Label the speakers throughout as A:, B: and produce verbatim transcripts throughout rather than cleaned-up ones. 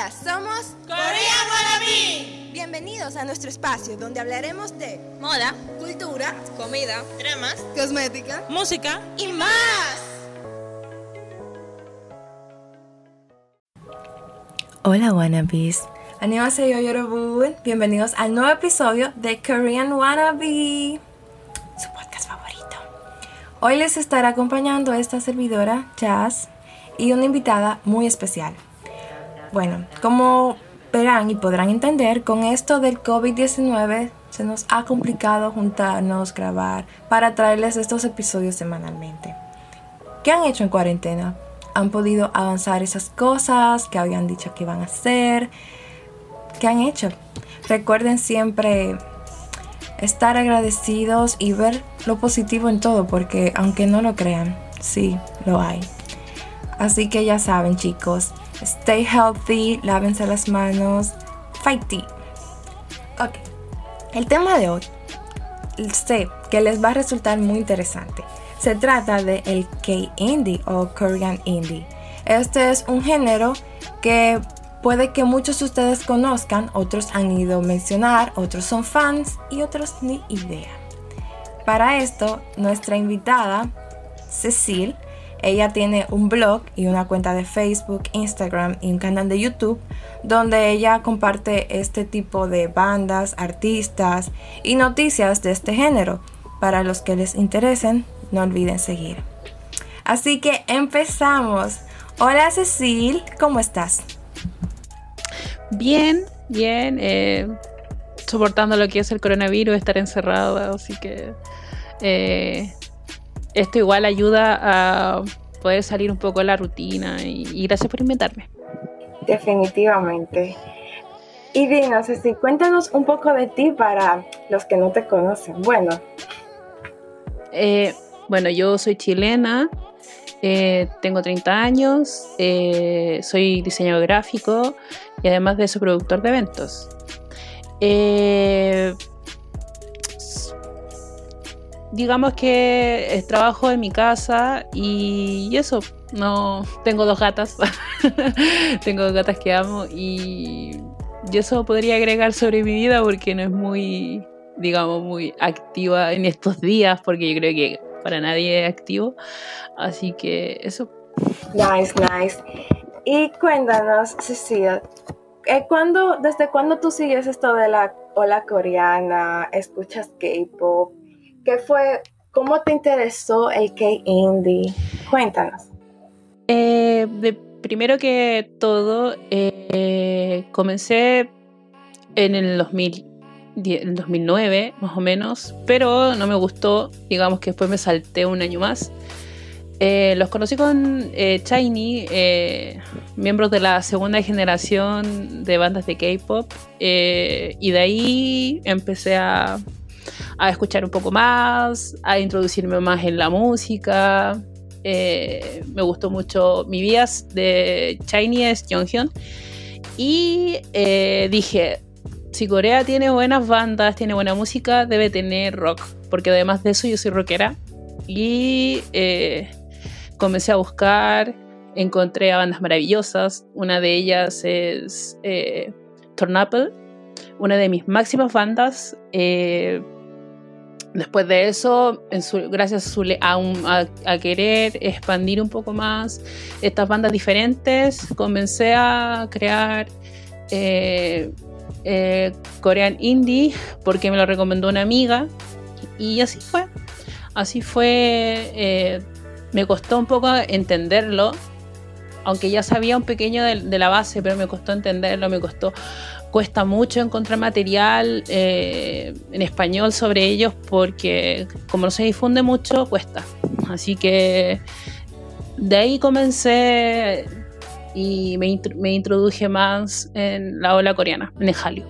A: Hola, somos
B: Korean Wannabe.
A: Bienvenidos a nuestro espacio donde hablaremos de
B: moda,
A: cultura,
B: comida, dramas,
A: cosmética,
B: música y más.
A: Hola Wannabes, 안녕하세요 여러분. Bienvenidos al nuevo episodio de Korean Wannabe, su podcast favorito. Hoy les estará acompañando esta servidora Jazz y una invitada muy especial. Bueno, como verán y podrán entender, con esto del covid diecinueve se nos ha complicado juntarnos, grabar, para traerles estos episodios semanalmente. ¿Qué han hecho en cuarentena? ¿Han podido avanzar esas cosas que habían dicho que iban a hacer? ¿Qué han hecho? Recuerden siempre estar agradecidos y ver lo positivo en todo, porque aunque no lo crean, sí, lo hay. Así que ya saben, chicos, stay healthy, lávense las manos, fighty. Ok, el tema de hoy sé que les va a resultar muy interesante. Se trata de el K-Indie o Korean Indie. Este es un género que puede que muchos de ustedes conozcan, otros han ido a mencionar, otros son fans y otros ni idea. Para esto, nuestra invitada, Cecile, ella tiene un blog y una cuenta de Facebook, Instagram y un canal de YouTube donde ella comparte este tipo de bandas, artistas y noticias de este género. Para los que les interesen, no olviden seguir. Así que empezamos. Hola Cecile, ¿cómo estás?
C: Bien, bien. Eh, soportando lo que es el coronavirus, estar encerrada, así que... Eh, Esto igual ayuda a poder salir un poco de la rutina y, y gracias por invitarme.
A: Definitivamente. Y dinos, Ceci, cuéntanos un poco de ti para los que no te conocen. Bueno,
C: eh, bueno, yo soy chilena, eh, tengo treinta años, eh, soy diseñador gráfico y además de eso productor de eventos. Eh, Digamos que trabajo en mi casa y, y eso, no tengo dos gatas, tengo dos gatas que amo y, y eso podría agregar sobre mi vida porque no es muy, digamos, muy activa en estos días porque yo creo que para nadie es activo, así que eso.
A: Nice, nice. Y cuéntanos, Cecilia, ¿cuándo, ¿desde cuándo tú sigues esto de la ola coreana? ¿Escuchas K-pop? ¿Qué fue? ¿Cómo te interesó el K-Indie? Cuéntanos.
C: Eh, de, primero que todo, eh, comencé en el dos mil diez, en dos mil nueve, más o menos, pero no me gustó. Digamos que después me salté un año más. Eh, los conocí con eh, SHINee, eh, miembros de la segunda generación de bandas de K-pop, eh, y de ahí empecé a a escuchar un poco más, a introducirme más en la música. Eh, me gustó mucho Mi Bias de SHINee, es Jonghyun, y eh, dije, si Corea tiene buenas bandas, tiene buena música, debe tener rock, porque además de eso yo soy rockera. Y eh, comencé a buscar, encontré a bandas maravillosas. Una de ellas es eh, Tornapple, una de mis máximas bandas. eh, Después de eso, en su, gracias a, su, a, un, a, a querer expandir un poco más estas bandas diferentes, comencé a crear eh, eh, Korean Indie porque me lo recomendó una amiga y así fue. Así fue. Eh, me costó un poco entenderlo, aunque ya sabía un pequeño de, de la base, pero me costó entenderlo, me costó... Cuesta mucho encontrar material eh, en español sobre ellos porque como no se difunde mucho, cuesta. Así que de ahí comencé y me, int- me introduje más en la ola coreana, en el Hallyu.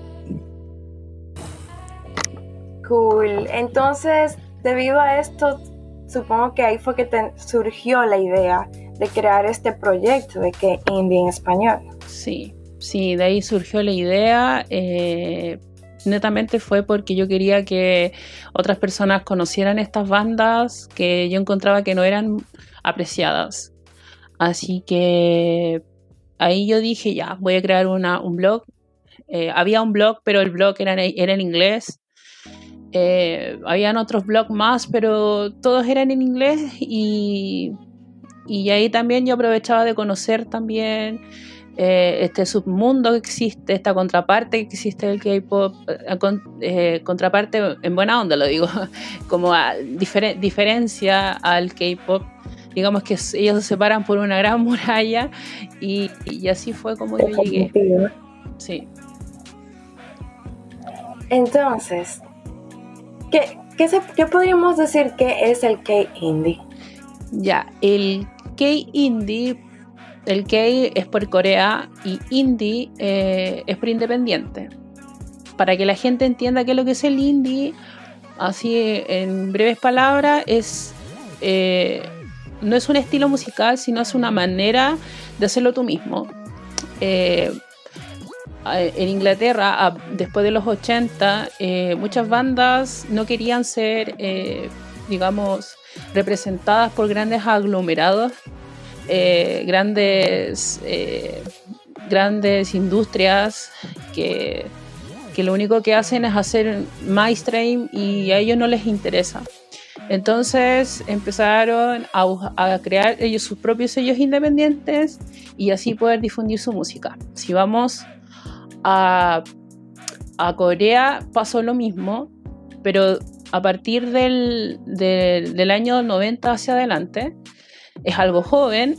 A: Cool. Entonces, debido a esto, supongo que ahí fue que te surgió la idea de crear este proyecto de K-Indie en español.
C: Sí. Sí, de ahí surgió la idea. Eh, netamente fue porque yo quería que otras personas conocieran estas bandas que yo encontraba que no eran apreciadas. Así que ahí yo dije, ya, voy a crear una, un blog. Eh, había un blog, pero el blog era en, era en inglés. Eh, habían otros blogs más, pero todos eran en inglés. Y, y ahí también yo aprovechaba de conocer también eh, este submundo que existe, esta contraparte que existe del K-pop, eh, con, eh, contraparte en buena onda, lo digo, como a difer- diferencia al K-pop. Digamos que ellos se separan por una gran muralla y, y así fue como yo llegué. Sí.
A: Entonces, ¿qué, qué, se, ¿qué podríamos decir que es el K-Indie?
C: Ya, el K-Indie, el K es por Corea y Indie eh, es por independiente. Para que la gente entienda qué es lo que es el Indie, así en breves palabras, es... Eh, no es un estilo musical, sino es una manera de hacerlo tú mismo. Eh, en Inglaterra, a, después de los ochenta, eh, muchas bandas no querían ser, eh, digamos, representadas por grandes aglomerados, eh, grandes, eh, grandes industrias que, que lo único que hacen es hacer mainstream y a ellos no les interesa. Entonces empezaron a, a crear ellos sus propios sellos independientes y así poder difundir su música. Si vamos a, a Corea pasó lo mismo, pero a partir del, del, del año noventa hacia adelante es algo joven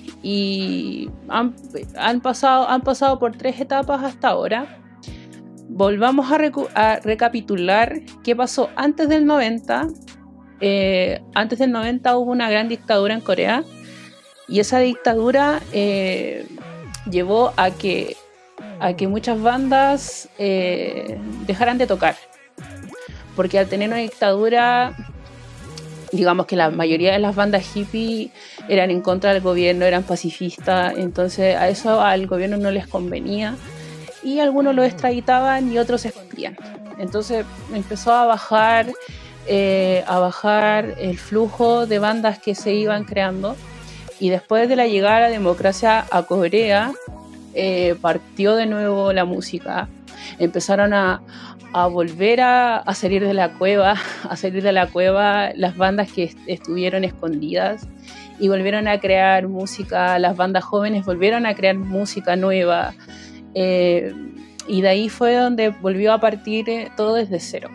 C: y han, han, pasado, han pasado por tres etapas hasta ahora. Volvamos a, recu- a recapitular qué pasó antes del noventa. Eh, antes del noventa hubo una gran dictadura en Corea y esa dictadura eh, llevó a que, a que muchas bandas eh, dejaran de tocar, porque al tener una dictadura, digamos que la mayoría de las bandas hippie eran en contra del gobierno, eran pacifistas, entonces a eso al gobierno no les convenía y algunos lo extraditaban y otros se escondían. Entonces empezó a bajar Eh, a bajar el flujo de bandas que se iban creando y después de la llegada de la democracia a Corea eh, partió de nuevo la música, empezaron a, a volver a, a salir de la cueva a salir de la cueva las bandas que est- estuvieron escondidas y volvieron a crear música, las bandas jóvenes volvieron a crear música nueva eh, y de ahí fue donde volvió a partir eh, todo desde cero.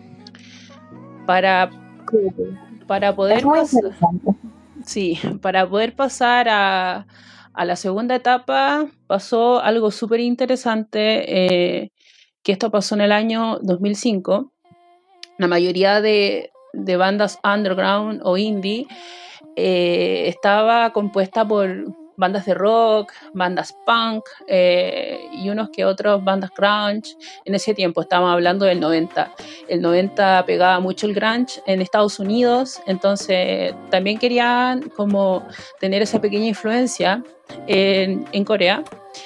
C: Para, para poder pasar, sí, para poder pasar a, a la segunda etapa pasó algo súper interesante, eh, que esto pasó en el año dos mil cinco. La mayoría de, de bandas underground o indie eh, estaba compuesta por bandas de rock, bandas punk eh, y unos que otros bandas grunge. En ese tiempo estábamos hablando del noventa. El noventa pegaba mucho el grunge en Estados Unidos, entonces también querían como tener esa pequeña influencia en, en Corea.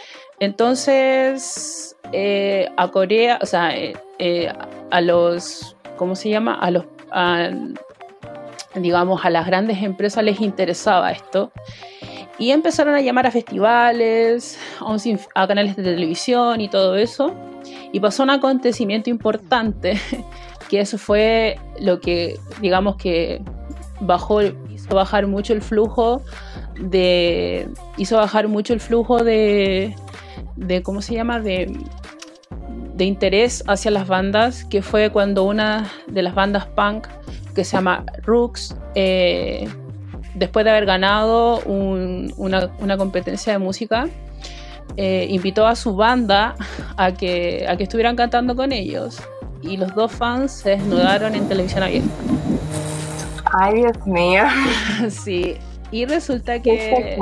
C: Entonces eh, a Corea, o sea, eh, eh, a los, ¿cómo se llama? A los, a, digamos, a las grandes empresas les interesaba esto. Y empezaron a llamar a festivales, a, un, a canales de televisión y todo eso. Y pasó un acontecimiento importante, que eso fue lo que, digamos que bajó, hizo bajar mucho el flujo de, hizo bajar mucho el flujo de, de ¿cómo se llama? De, de interés hacia las bandas, que fue cuando una de las bandas punk, que se llama Rooks, eh, después de haber ganado un, una, una competencia de música, eh, invitó a su banda a que, a que estuvieran cantando con ellos y los dos fans se desnudaron en televisión abierta.
A: Ay, Dios mío.
C: Sí, y resulta que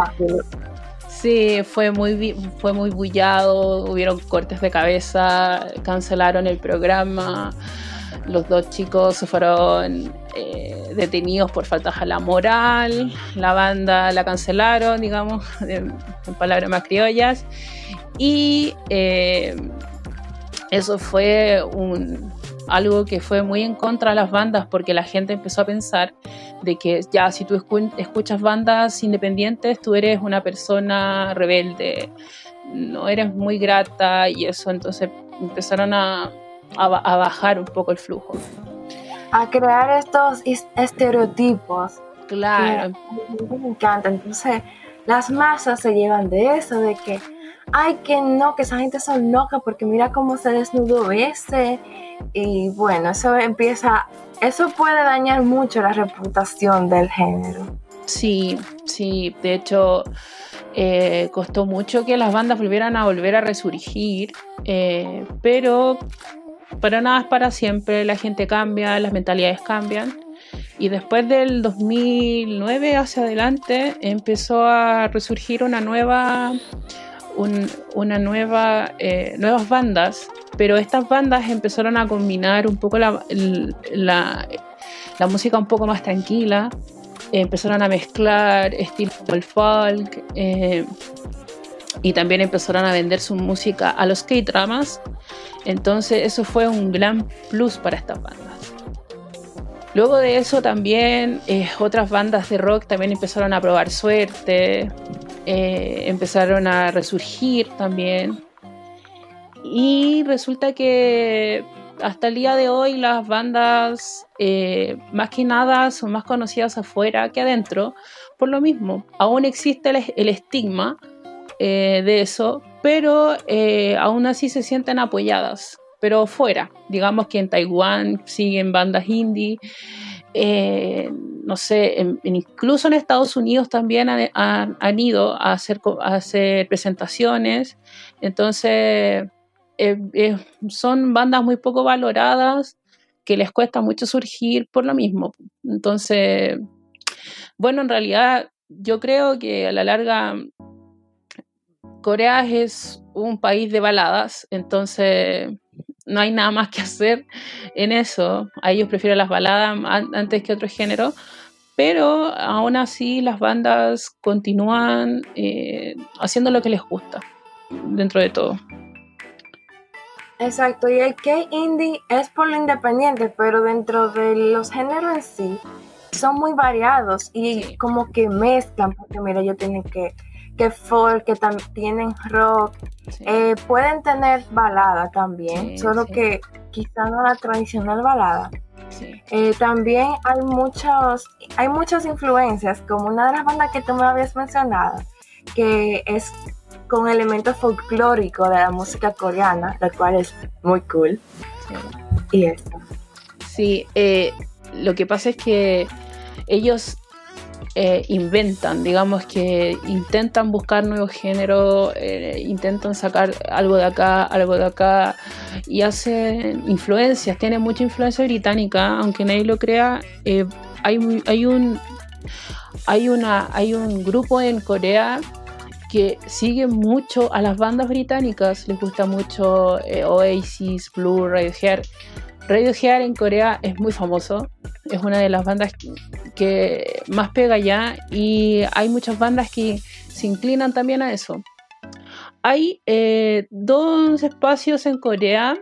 C: sí, fue muy, fue muy bullado, hubieron cortes de cabeza, cancelaron el programa. Los dos chicos se fueron eh, detenidos por faltas a la moral. La banda la cancelaron, digamos, en, en palabras más criollas. Y eh, eso fue un, algo que fue muy en contra de las bandas, porque la gente empezó a pensar de que ya si tú escu- escuchas bandas independientes, tú eres una persona rebelde, no eres muy grata y eso, entonces empezaron a, a, a bajar un poco el flujo.
A: A crear estos is- estereotipos.
C: Claro.
A: Que a mí me encanta. Entonces, las masas se llevan de eso, de que, ay, que no, que esa gente son locas porque mira cómo se desnudó ese. Y bueno, eso empieza, eso puede dañar mucho la reputación del género.
C: Sí, sí, de hecho eh, costó mucho que las bandas volvieran a volver a resurgir, eh, pero pero nada es para siempre, la gente cambia, las mentalidades cambian, y después del dos mil nueve hacia adelante empezó a resurgir una nueva un, una nueva eh, nuevas bandas, pero estas bandas empezaron a combinar un poco la, la, la música un poco más tranquila. Empezaron a mezclar estilos como el folk, eh, y también empezaron a vender su música a los K-dramas. Entonces eso fue un gran plus para estas bandas. Luego de eso también eh, otras bandas de rock también empezaron a probar suerte, eh, empezaron a resurgir también, y resulta que hasta el día de hoy las bandas eh, más que nada son más conocidas afuera que adentro, por lo mismo, aún existe el, el estigma eh, de eso, pero eh, aún así se sienten apoyadas, pero fuera, digamos que en Taiwán siguen bandas indie, eh, no sé, en, en, incluso en Estados Unidos también han, han, han ido a hacer, a hacer presentaciones, entonces Eh, eh, son bandas muy poco valoradas que les cuesta mucho surgir por lo mismo. Entonces, bueno, en realidad yo creo que a la larga Corea es un país de baladas, entonces no hay nada más que hacer en eso. A ellos prefieren las baladas antes que otros géneros, pero aún así las bandas continúan eh, haciendo lo que les gusta dentro de todo.
A: Exacto, y el K-indie es por lo independiente, pero dentro de los géneros en sí son muy variados y sí, como que mezclan, porque mira, ellos tienen que, que folk, que también tienen rock, sí. eh, pueden tener balada también, sí, solo sí. que quizá no la tradicional balada. Sí. Eh, también hay muchos, hay muchas influencias, como una de las bandas que tú me habías mencionado, que es con elementos folclóricos de la música coreana, lo cual es muy cool. Sí. Y eso.
C: Sí, eh, lo que pasa es que ellos eh, inventan, digamos que intentan buscar nuevos géneros, eh, intentan sacar algo de acá, algo de acá, y hacen influencias, tienen mucha influencia británica, aunque nadie lo crea. Eh, hay, hay, un, hay, una, hay un grupo en Corea que sigue mucho a las bandas británicas, les gusta mucho eh, Oasis, Blur, Radiohead. Radiohead en Corea es muy famoso, es una de las bandas que más pega allá, y hay muchas bandas que se inclinan también a eso. Hay eh, dos espacios en Corea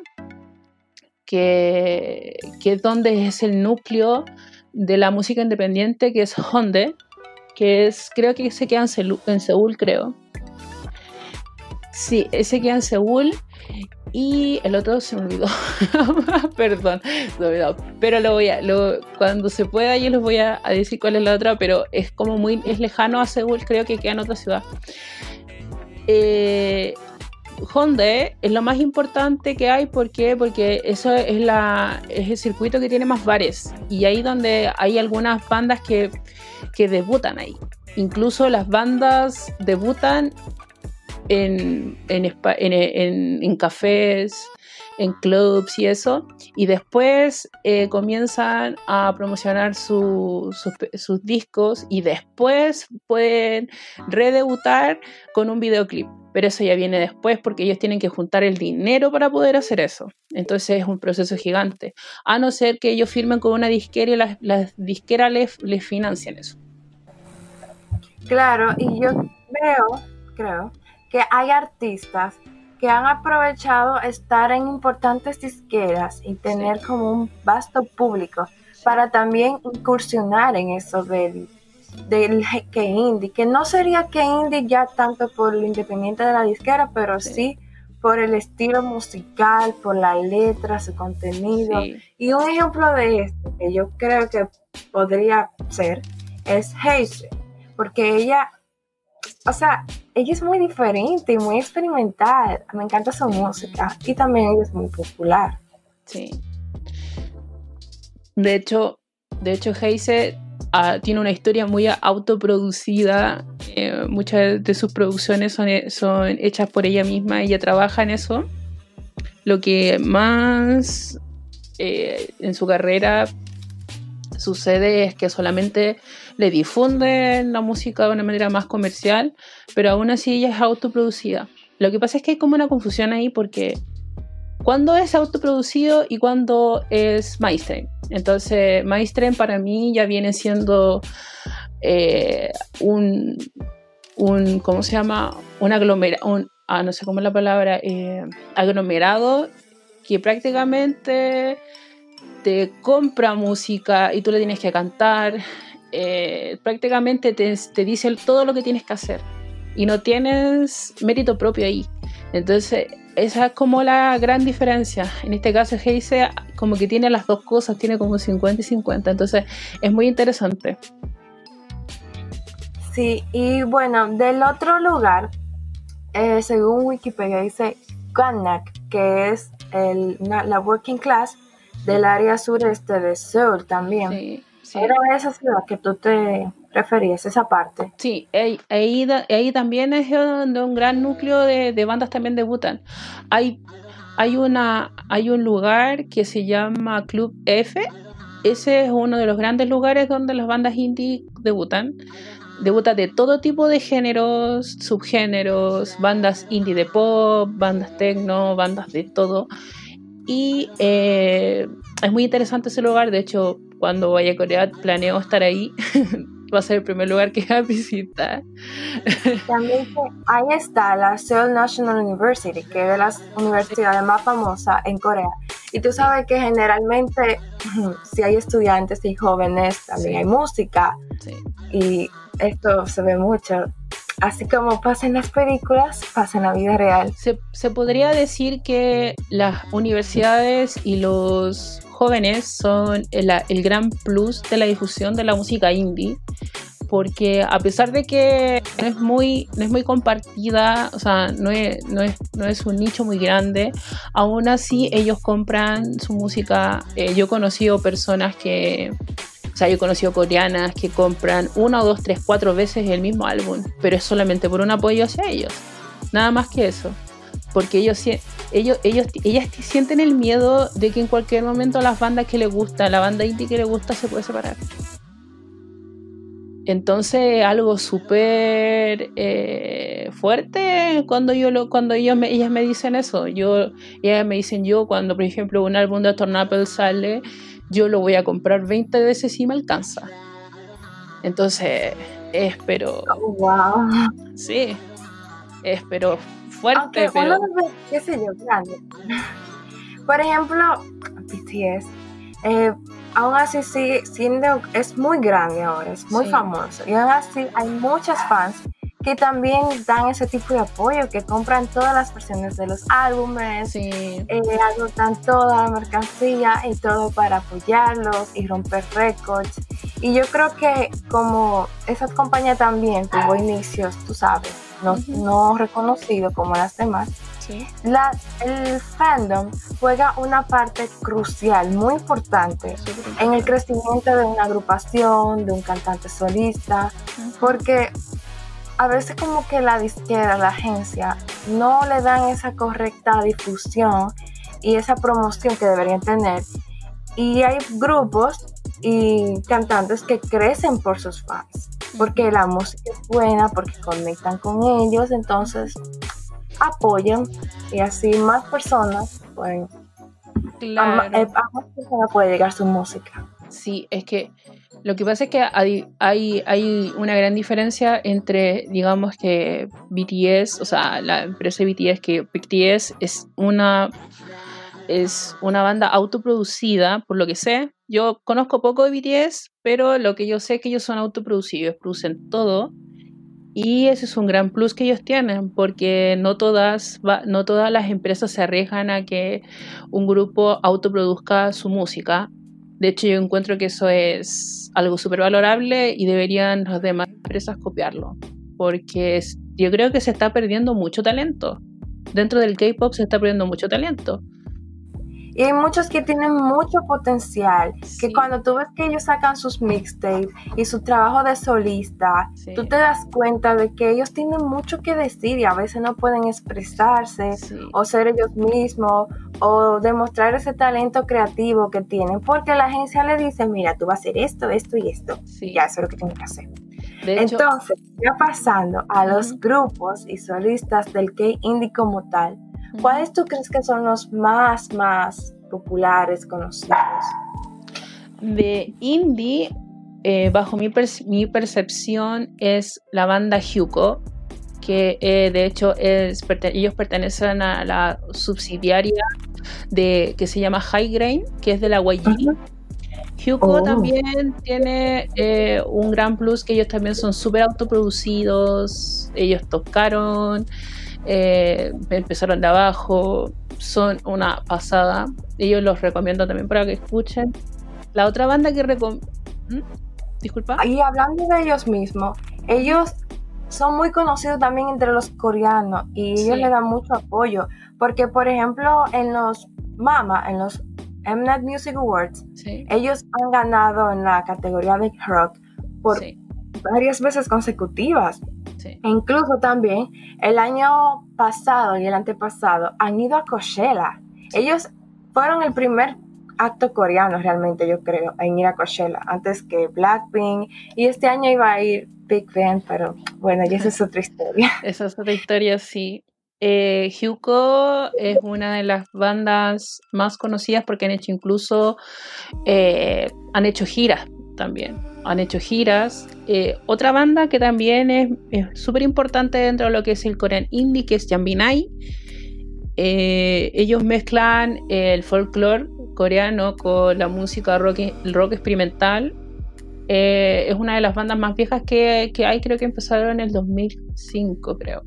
C: que, que es donde es el núcleo de la música independiente, que es Hyundai, que es, creo que se queda en Seúl, en Seúl, creo. Sí, ese queda en Seúl, y el otro se me olvidó. Perdón, se me olvidó. Pero lo voy a, lo, cuando se pueda yo les voy a, a decir cuál es la otra, pero es como muy, es lejano a Seúl, creo que queda en otra ciudad. Eh, Hyundai es lo más importante que hay, ¿por qué? Porque eso es, la, es el circuito que tiene más bares, y ahí donde hay algunas bandas que, que debutan ahí. Incluso las bandas debutan en, en, en, en, en cafés, en clubs y eso, y después eh, comienzan a promocionar su, sus, sus discos, y después pueden redebutar con un videoclip, pero eso ya viene después porque ellos tienen que juntar el dinero para poder hacer eso. Entonces es un proceso gigante, a no ser que ellos firmen con una disquera y las la disqueras les, les financian eso.
A: Claro, y yo veo, creo que hay artistas que han aprovechado estar en importantes disqueras y tener
C: Sí.
A: como un vasto público para también incursionar en eso del, del que indie, que no sería que indie ya tanto por lo independiente de la disquera, pero
C: Sí.
A: sí por el estilo musical, por la letra, su contenido.
C: Sí.
A: Y un ejemplo de esto que yo creo que podría ser es Haze, porque ella, o sea, ella es muy diferente y muy experimental. Me encanta su música y también ella es muy popular.
C: Sí. De hecho, de hecho, Heise uh, tiene una historia muy autoproducida. Eh, muchas de sus producciones son, son hechas por ella misma. Ella trabaja en eso. Lo que más eh, en su carrera sucede es que solamente le difunden la música de una manera más comercial, pero aún así ella es autoproducida. Lo que pasa es que hay como una confusión ahí porque ¿cuándo es autoproducido y cuándo es mainstream? Entonces, mainstream para mí ya viene siendo eh, un, un, ¿cómo se llama? Un aglomerado, un, ah, no sé cómo es la palabra, eh, aglomerado que prácticamente te compra música y tú le tienes que cantar, eh, prácticamente te, te dice todo lo que tienes que hacer y no tienes mérito propio ahí. Entonces, esa es como la gran diferencia. En este caso, Heise como que tiene las dos cosas, tiene como cincuenta y cincuenta, entonces es muy interesante.
A: Sí, y bueno, del otro lugar, eh, según Wikipedia dice Gunnak, que es el, una, la working class del área sureste de Seúl también.
C: Sí, sí.
A: Era esa ciudad que tú te referías, esa parte.
C: Sí, ahí, ahí, ahí también es donde un gran núcleo de, de bandas también debutan. Hay, hay, una, hay un lugar que se llama Club F. Ese es uno de los grandes lugares donde las bandas indie debutan. Debutan de todo tipo de géneros, subgéneros, bandas indie de pop, bandas techno, bandas de todo. Y eh, es muy interesante ese lugar. De hecho, cuando vaya a Corea planeo estar ahí. Va a ser el primer lugar que voy a visitar.
A: También ahí está la Seoul National University, que es de las universidades más famosas en Corea. Y tú sabes que generalmente si hay estudiantes y jóvenes, también
C: Sí.
A: hay música.
C: Sí.
A: Y esto se ve mucho. Así como pasa en las películas, pasa en la vida real.
C: Se, se podría decir que las universidades y los jóvenes son el, el gran plus de la difusión de la música indie, porque a pesar de que no es muy, no es muy compartida, o sea, no es, no es, no es un nicho muy grande, aún así ellos compran su música. Eh, yo he conocido personas que, o sea, yo he conocido coreanas que compran una o dos, tres, cuatro veces el mismo álbum, pero es solamente por un apoyo hacia ellos, nada más que eso. Porque ellos, ellos, ellos, ellas sienten el miedo de que en cualquier momento las bandas que les gusta, la banda indie que les gusta se puede separar. Entonces algo súper eh, fuerte cuando yo lo, cuando ellos me, ellas me dicen eso. Yo, ellas me dicen yo cuando por ejemplo un álbum de Tornapel sale, yo lo voy a comprar veinte veces si me alcanza. Entonces espero.
A: Oh, wow.
C: Sí, espero. Fuerte,
A: aunque
C: pero...
A: uno ve, qué sé yo, grande. Por ejemplo, B T S, eh, aún así sigue siendo, es muy grande ahora, es muy
C: Sí.
A: famoso. Y aún así hay muchos fans que también dan ese tipo de apoyo, que compran todas las versiones de los álbumes,
C: Sí.
A: eh, agotan toda la mercancía y todo para apoyarlos y romper récords. Y yo creo que como esa compañía también tuvo inicios, tú sabes, no,
C: Uh-huh.
A: no reconocido como las demás,
C: Sí.
A: la, el fandom juega una parte crucial, muy importante en el crecimiento de una agrupación, de un cantante solista,
C: Uh-huh.
A: porque a veces como que la disquera, la agencia, no le dan esa correcta difusión y esa promoción que deberían tener. Y hay grupos y cantantes que crecen por sus fans, porque la música es buena, porque conectan con ellos, entonces apoyan y así más personas pueden,
C: Claro.
A: a, a más personas puede llegar su música.
C: Sí, es que Lo que pasa es que hay, hay, hay una gran diferencia entre, digamos que B T S, o sea, la empresa B T S, que B T S es una, es una banda autoproducida, por lo que sé. Yo conozco poco de B T S, pero lo que yo sé es que ellos son autoproducidos, producen todo. Y ese es un gran plus que ellos tienen, porque no todas, no todas las empresas se arriesgan a que un grupo autoproduzca su música. De hecho, yo encuentro que eso es algo súper valorable y deberían las demás empresas copiarlo, porque es, yo creo que se está perdiendo mucho talento. Dentro del K-pop se está perdiendo mucho talento.
A: Y hay muchos que tienen mucho potencial,
C: Sí.
A: que cuando tú ves que ellos sacan sus mixtapes y su trabajo de solista,
C: Sí.
A: tú te das cuenta de que ellos tienen mucho que decir y a veces no pueden expresarse
C: Sí.
A: o ser ellos mismos o demostrar ese talento creativo que tienen, porque la agencia le dice, mira, tú vas a hacer esto, esto y esto.
C: Sí.
A: Ya, eso es lo que tienes que hacer.
C: De hecho,
A: Entonces, ya pasando a los
C: Ujú.
A: grupos y solistas del K-Indie como tal, ¿cuáles tú crees que son los más, más populares, conocidos?
C: de indie, eh, bajo mi, perce- mi percepción, es la banda Hyukoh, que eh, de hecho es, perte- ellos pertenecen a la subsidiaria de, que se llama High Grain, que es de la Y G. Hyukoh
A: Oh.
C: también tiene eh, un gran plus, que ellos también son súper autoproducidos, ellos tocaron, eh, empezaron de abajo, son una pasada. Ellos los recomiendo también para que escuchen. La otra banda que recomiendo... Disculpa.
A: Y hablando de ellos mismos, ellos son muy conocidos también entre los coreanos y ellos
C: Sí.
A: le dan mucho apoyo, porque por ejemplo en los MAMA, en los Mnet Music Awards,
C: Sí,
A: ellos han ganado en la categoría de rock por
C: sí,
A: varias veces consecutivas.
C: sí.
A: E incluso también el año pasado y el antepasado han ido a Coachella. Ellos fueron el primer acto coreano realmente, yo creo, en ir a Coachella, antes que Blackpink. Y este año iba a ir Big Bang, pero bueno, ya esa es otra historia.
C: Esa es otra historia, sí. Eh, Hyukoh es una de las bandas más conocidas porque han hecho incluso, eh, han hecho giras también. Han hecho giras. Eh, otra banda que también es súper importante dentro de lo que es el Korean Indie, que es Janbinai. Eh, ellos mezclan el folclore coreano con la música rock, rock experimental. Eh, es una de las bandas más viejas que, que hay, creo que empezaron en el dos mil cinco, creo.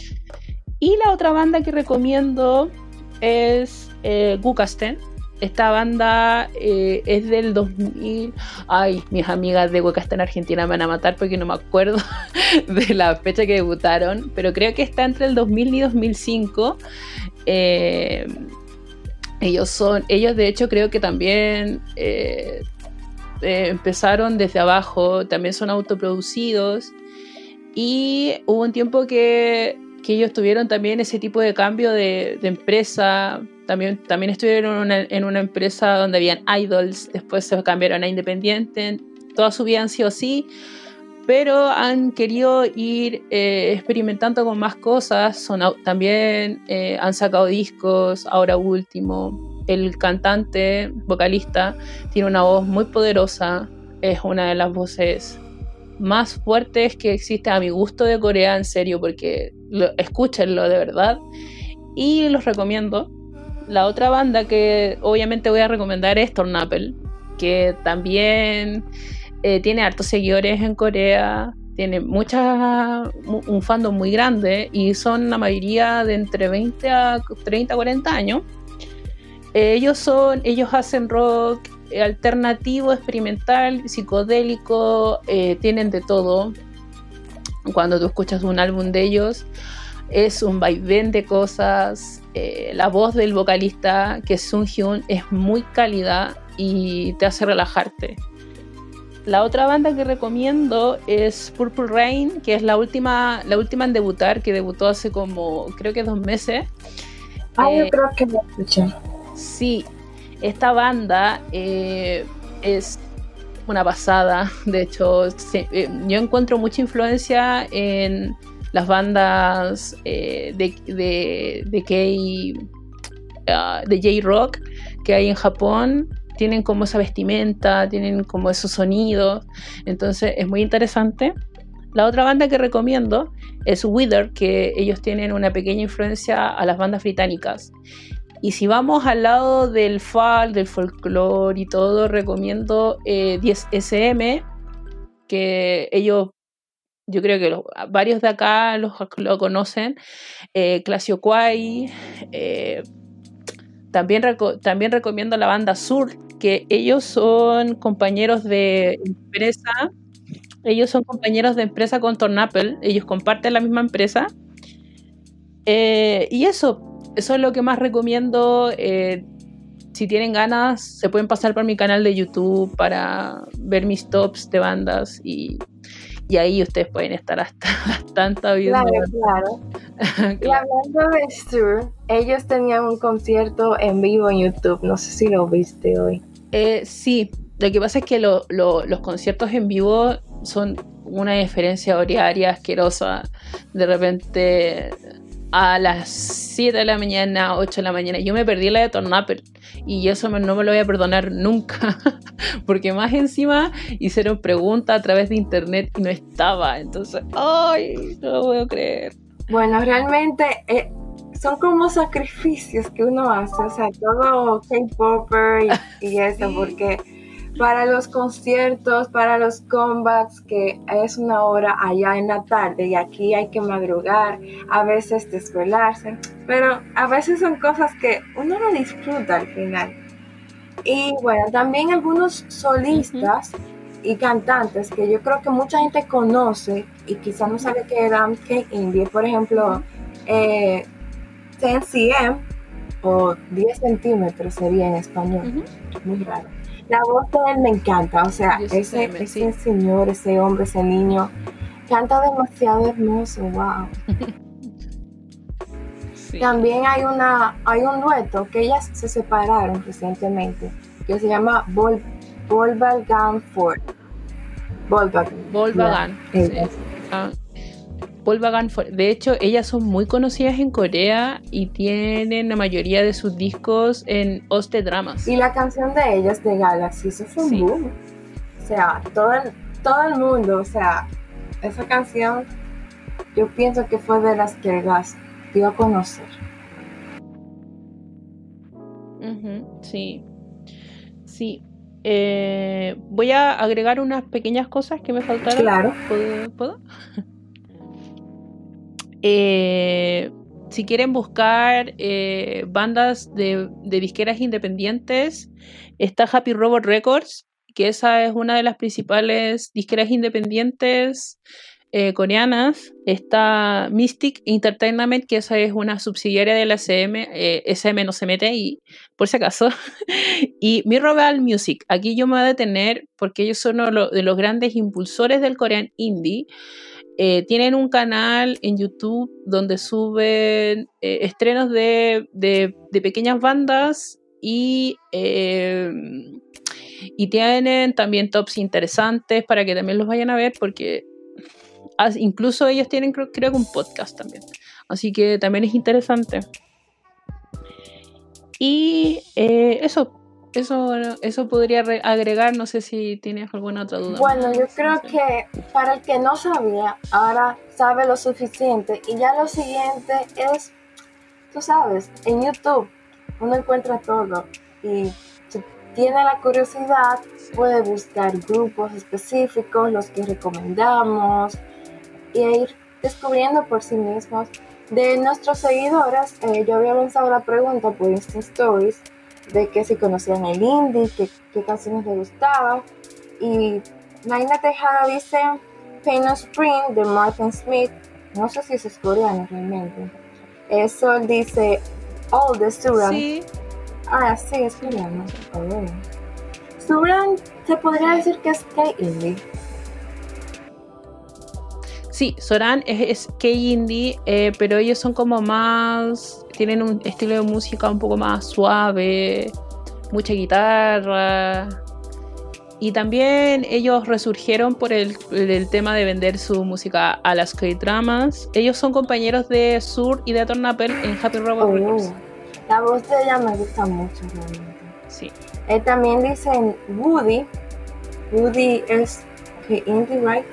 C: Y la otra banda que recomiendo es eh, Gukasten. Esta banda eh, es del dos mil. Ay, mis amigas de Gukasten Argentina me van a matar porque no me acuerdo de la fecha que debutaron, pero creo que está entre el dos mil y dos mil cinco. Eh, ellos son, ellos de hecho creo que también eh, eh, empezaron desde abajo, también son autoproducidos y hubo un tiempo que, que ellos tuvieron también ese tipo de cambio de, de empresa, también, también estuvieron en una, en una empresa donde habían idols, después se cambiaron a independiente, toda su vida han sido así, pero han querido ir eh, experimentando con más cosas, son, también eh, han sacado discos, ahora último, el cantante, vocalista, tiene una voz muy poderosa, es una de las voces más fuertes que existe a mi gusto de Corea, en serio, porque lo, escúchenlo de verdad, y los recomiendo. La otra banda que obviamente voy a recomendar es Tornapel, que también... Eh, tiene hartos seguidores en Corea, tiene mucha, un fandom muy grande y son la mayoría de entre veinte a treinta, cuarenta años. Eh, ellos, son, ellos hacen rock alternativo, experimental, psicodélico, eh, tienen de todo. Cuando tú escuchas un álbum de ellos, es un vaivén de cosas. Eh, la voz del vocalista, que es Sung Hyun, es muy cálida y te hace relajarte. La otra banda que recomiendo es Purple Rain, que es la última, la última en debutar, que debutó hace como, creo que dos meses.
A: Ah,
C: eh,
A: yo creo que lo escuché.
C: Sí, esta banda eh, es una pasada. De hecho, se, eh, yo encuentro mucha influencia en las bandas eh, de, de, de K, uh, de J-Rock que hay en Japón. tienen como esa vestimenta, tienen como esos sonidos, entonces es muy interesante. La otra banda que recomiendo es Wither, que ellos tienen una pequeña influencia a las bandas británicas. Y si vamos al lado del folk, del folclore y todo, recomiendo eh, diez ese eme, que ellos, yo creo que los, varios de acá los, lo conocen, eh, Classio Quay, eh, también, reco- también recomiendo la banda Sur, que ellos son compañeros de empresa, ellos son compañeros de empresa con Tornapple, ellos comparten la misma empresa, eh, y eso, eso es lo que más recomiendo. Eh, si tienen ganas, se pueden pasar por mi canal de YouTube para ver mis tops de bandas y, y ahí ustedes pueden estar hasta tanta viendo.
A: Claro, claro. Y hablando de Sur, ellos tenían un concierto en vivo en YouTube, no sé si lo viste hoy.
C: Eh, sí, lo que pasa es que lo, lo, los conciertos en vivo son una diferencia horaria asquerosa. De repente a las siete de la mañana, ocho de la mañana, yo me perdí la de Tornapple y eso me, no me lo voy a perdonar nunca, porque más encima hicieron preguntas a través de internet y no estaba, entonces, ay, no lo puedo creer.
A: Bueno, realmente eh, son como sacrificios que uno hace, o sea, todo K-popper y, y eso, sí. Porque para los conciertos, para los comebacks, que es una hora allá en la tarde y aquí hay que madrugar, a veces desvelarse, pero a veces son cosas que uno no disfruta al final. Y bueno, también algunos solistas uh-huh. y cantantes que yo creo que mucha gente conoce y quizás no sabe que eran K-Indie, por ejemplo, eh, diez centímetros o diez centímetros sería en español, uh-huh. muy raro. La voz de él me encanta, o sea, ese, ese sí. señor, ese hombre, ese niño, canta demasiado hermoso, wow. Sí. También hay una, hay un dueto que ellas se separaron recientemente, que se llama Vol, Volkswagen Ford. Volkswagen.
C: Volkswagen. Yeah. Sí. Ah. Volkswagen Ford. De hecho, ellas son muy conocidas en Corea y tienen la mayoría de sus discos en Hoste Dramas.
A: Y la canción de ellas de Galaxy, eso fue un sí. boom. O sea, todo el, todo el mundo, o sea, esa canción yo pienso que fue de las que las dio a conocer.
C: Uh-huh, sí, sí. Eh, voy a agregar unas pequeñas cosas que me faltaron.
A: Claro.
C: ¿Puedo? ¿Puedo? Eh, si quieren buscar eh, bandas de, de disqueras independientes, está Happy Robot Records, que esa es una de las principales disqueras independientes eh, coreanas. Está Mystic Entertainment, que esa es una subsidiaria de la S M, eh, S M no se mete ahí, por si acaso. Y Mirrorball Music, aquí yo me voy a detener porque ellos son uno de los grandes impulsores del Korean Indie. Eh, tienen un canal en YouTube donde suben eh, estrenos de, de, de pequeñas bandas y, eh, y tienen también tops interesantes para que también los vayan a ver, porque as, incluso ellos tienen creo, creo que un podcast también, así que también es interesante. Y eh, eso Eso, eso podría re- agregar, no sé si tienes alguna otra duda.
A: Bueno, yo creo que para el que no sabía, ahora sabe lo suficiente. Y ya lo siguiente es, tú sabes, en YouTube uno encuentra todo. Y si tiene la curiosidad, puede buscar grupos específicos, los que recomendamos, e ir descubriendo por sí mismos. De nuestros seguidores, eh, yo había lanzado la pregunta por Insta Stories, de que si conocían el indie, qué, qué canciones les gustaba. Y Naina Tejada dice Pain of Spring de Martin Smith. No sé si eso es coreano realmente. Eso dice All the Suran.
C: Sí.
A: Ah, sí, es coreano. Oh. Suran se podría decir que es K-indie.
C: Sí, Soran es, es K-indie, eh, pero ellos son como más, tienen un estilo de música un poco más suave, mucha guitarra, y también ellos resurgieron por el, el tema de vender su música a las K-dramas. Ellos son compañeros de Sur y de Tornapple en Happy Robot
A: oh,
C: Records.
A: La voz de ella me gusta mucho realmente.
C: Sí.
A: Eh, también dicen Woody. Woody es okay, indie, right?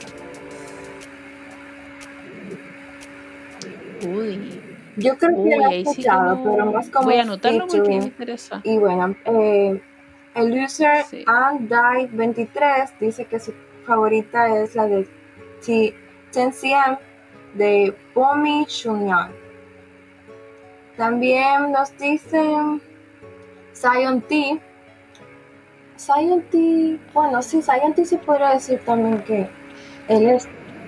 C: Woody.
A: Yo creo que
C: Uy,
A: lo he
C: ahí sí que
A: escuchado,
C: no.
A: pero más como
C: Voy a anotarlo porque me
A: featuring.
C: interesa.
A: Y bueno, eh, el user
C: Sí.
A: Undied veintitrés dice que su favorita es la de T- ten C M de Bomi Chunyan. También nos dicen Zion T. Zion T, bueno, sí, Zion T se podría decir también que él es.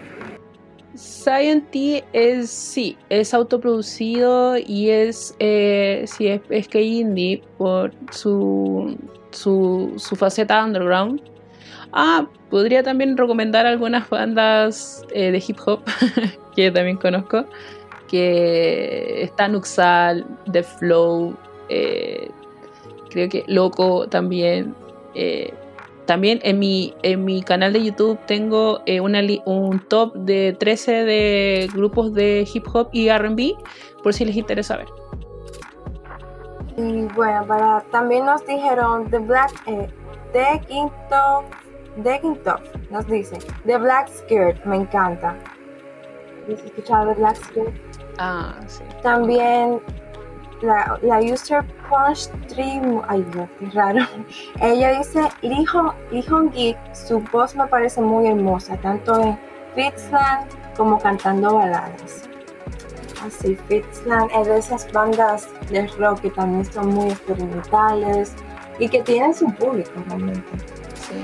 C: Zion T es, sí, es autoproducido y es, eh, sí, es, es que indie por su, su, su faceta underground. Ah, podría también recomendar algunas bandas eh, de hip hop que también conozco, que está Nuxal, The Flow, eh, creo que Loco también. Eh, también en mi, en mi canal de YouTube tengo eh, una li- un top de trece de grupos de hip hop y R and B, por si les interesa ver.
A: Y bueno, para, también nos dijeron The Black, eh, The Quinto, The Quinto, nos dice The Black Skirt, me encanta. ¿Has escuchado The Black Skirt?
C: Ah, sí.
A: También la, la user Punch Stream, ay Dios, qué raro. Ella dice Lee Hong, Lee Hong Gi, su voz me parece muy hermosa, tanto en Fitzland como cantando baladas. Así, Fitzland es de esas bandas de rock que también son muy experimentales y que tienen su público realmente.
C: Sí.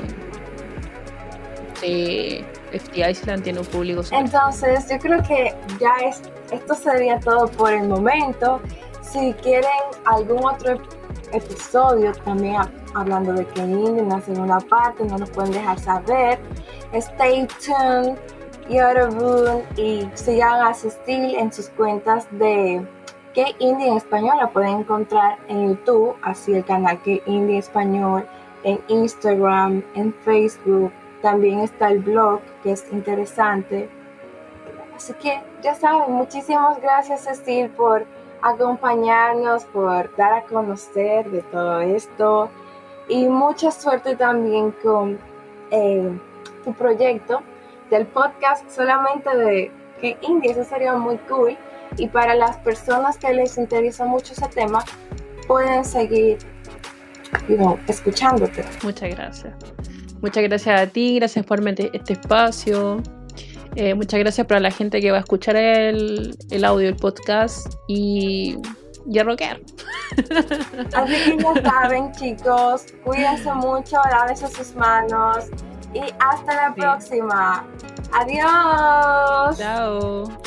C: Sí, F T Island tiene un público super.
A: Entonces, yo creo que ya es, esto sería todo por el momento. Si quieren algún otro episodio también a, hablando de K-Indie en la segunda parte, no nos pueden dejar saber. Stay tuned, Yorobun, y sigan a Cecil en sus cuentas de K-Indie en español. La pueden encontrar en YouTube, así el canal K-Indie español, en Instagram, en Facebook. También está el blog, que es interesante. Así que ya saben, muchísimas gracias, Cecil, por acompañarnos, por dar a conocer de todo esto. Y mucha suerte también con eh, tu proyecto del podcast solamente de K-Indie. Eso sería muy cool. Y para las personas que les interesa mucho ese tema, pueden seguir you know, escuchándote.
C: Muchas gracias. Muchas gracias a ti, gracias por meter este espacio. Eh, muchas gracias para la gente que va a escuchar el, el audio, el podcast y, y a rockear.
A: Así que ya saben, chicos, cuídense mucho, lávense sus manos y hasta la
C: Sí.
A: próxima. Adiós.
C: Chao.